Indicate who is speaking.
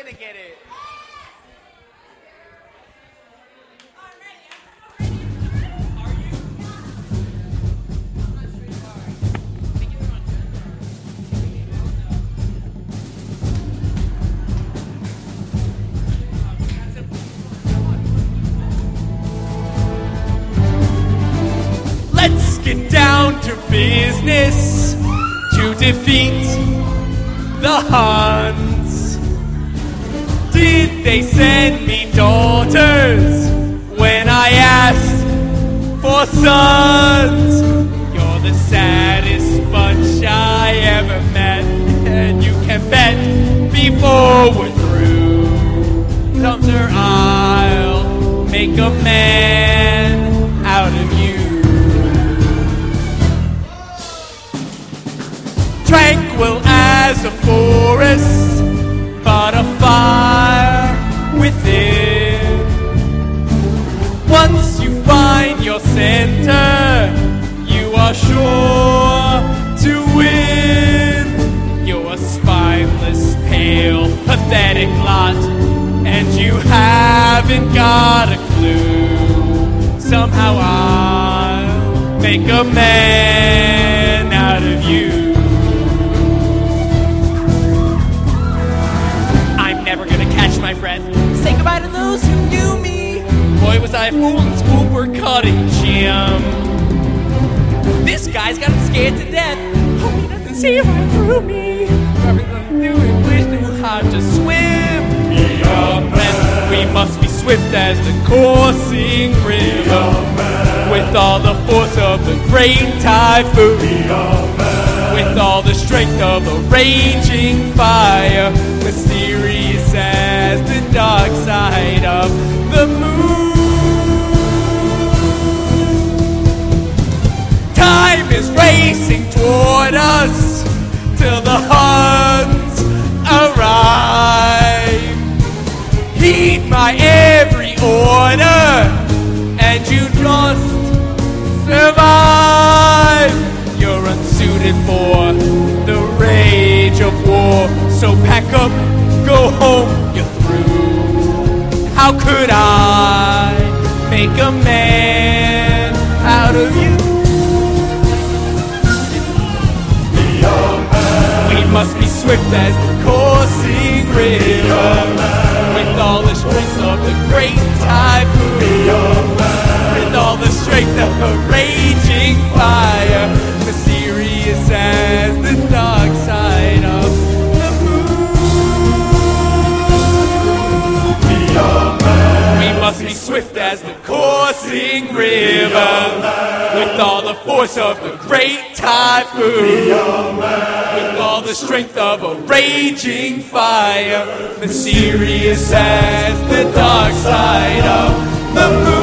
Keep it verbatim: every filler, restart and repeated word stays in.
Speaker 1: gonna get it.
Speaker 2: Let's get down to business to defeat the Huns. Did they send me daughters when I asked for sons? You're the saddest bunch I ever met, and you can bet before we're through, Sumter, I'll make a man out of you. Tranquil as a forest, but a fire within. Once you find your center, you are sure to win. You're a spineless, pale, pathetic lot, and you haven't got a clue. Somehow I'll make a man out of you. Never gonna catch my breath. Say goodbye to those who knew me. Boy, was I a fool in school for cutting Jim. This guy's got him scared to death. Hope he doesn't see right through me. Everyone knew it, wish knew how to swim. And we must be swift as the coursing river, with all the force of the great typhoon, with all the strength of a raging fire, mysterious as the dark side of the moon. Time is racing toward us till the Huns arrive. Heed my every order, and you just survive. You're unsuited for the rage of war, so pack up, go home, you're through. How could I make a man out of you? We must be swift as the coursing river, with all the strength of the great typhoon, with all the strength of a raging fire, mysterious as the dark side of the moon. We must be swift as the coursing river, with all the force of the great typhoon, with all the strength of a raging fire, mysterious as the dark side of the moon.